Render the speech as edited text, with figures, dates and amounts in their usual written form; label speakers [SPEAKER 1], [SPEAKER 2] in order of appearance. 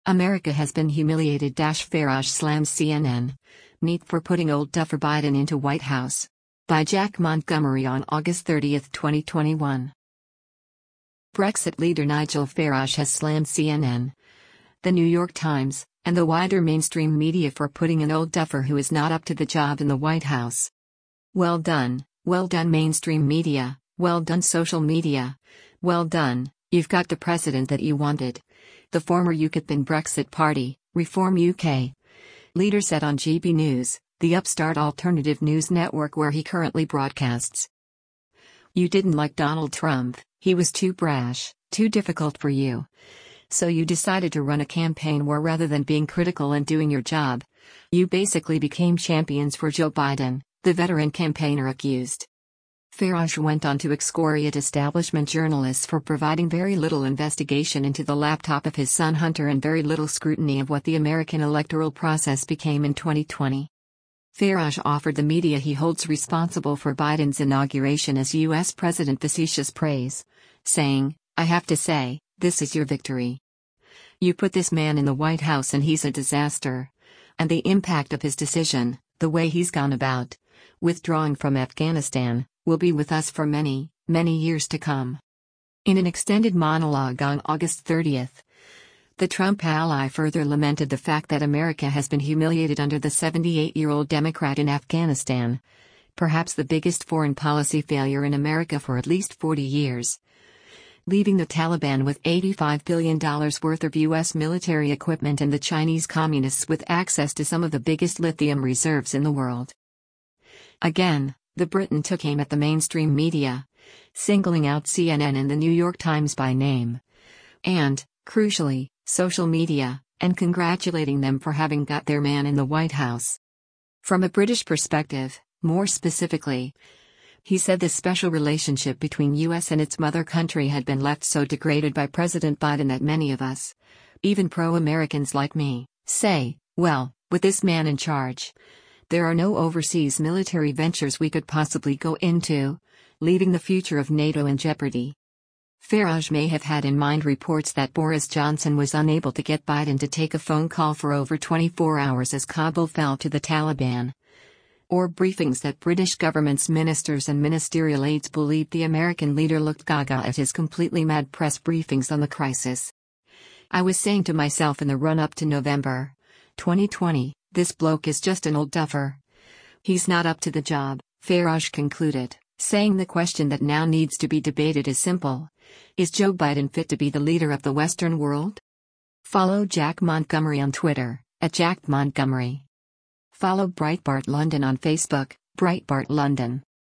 [SPEAKER 1] America has been humiliated. Farage slams CNN. Need for putting old duffer Biden into White House. By Jack Montgomery on August 30, 2021. Brexit leader Nigel Farage has slammed CNN, The New York Times, and the wider mainstream media for putting an old duffer who is not up to the job in the White House. Well done mainstream media, well done social media. Well done, you've got the president that you wanted. The former UKIP Brexit Party, Reform UK. Leader said on GB News, the upstart alternative news network where he currently broadcasts. You didn't like Donald Trump, he was too brash, too difficult for you. So you decided to run a campaign where rather than being critical and doing your job, you basically became champions for Joe Biden, the veteran campaigner accused. Farage went on to excoriate establishment journalists for providing very little investigation into the laptop of his son Hunter and very little scrutiny of what the American electoral process became in 2020. Farage offered the media he holds responsible for Biden's inauguration as U.S. president facetious praise, saying, "I have to say, this is your victory. You put this man in the White House and he's a disaster. And the impact of his decision, the way he's gone about withdrawing from Afghanistan, will be with us for many, many years to come." In an extended monologue on August 30th, the Trump ally further lamented the fact that America has been humiliated under the 78-year-old Democrat in Afghanistan, perhaps the biggest foreign policy failure in America for at least 40 years. Leaving the Taliban with $85 billion worth of U.S. military equipment and the Chinese communists with access to some of the biggest lithium reserves in the world. Again, the Briton took aim at the mainstream media, singling out CNN and the New York Times by name. And, crucially, social media, and congratulating them for having got their man in the White House. From a British perspective, more specifically, he said the special relationship between U.S. and its mother country had been left so degraded by President Biden that many of us, even pro-Americans like me, say, well, with this man in charge, there are no overseas military ventures we could possibly go into, leaving the future of NATO in jeopardy. Farage may have had in mind reports that Boris Johnson was unable to get Biden to take a phone call for over 24 hours as Kabul fell to the Taliban. Or briefings that British government's ministers and ministerial aides believed the American leader looked gaga at his completely mad press briefings on the crisis. I was saying to myself in the run-up to November 2020, this bloke is just an old duffer. He's not up to the job, Farage concluded, saying the question that now needs to be debated is simple. Is Joe Biden fit to be the leader of the Western world? Follow Jack Montgomery on Twitter, @JackMontgomery. Follow Breitbart London on Facebook, Breitbart London.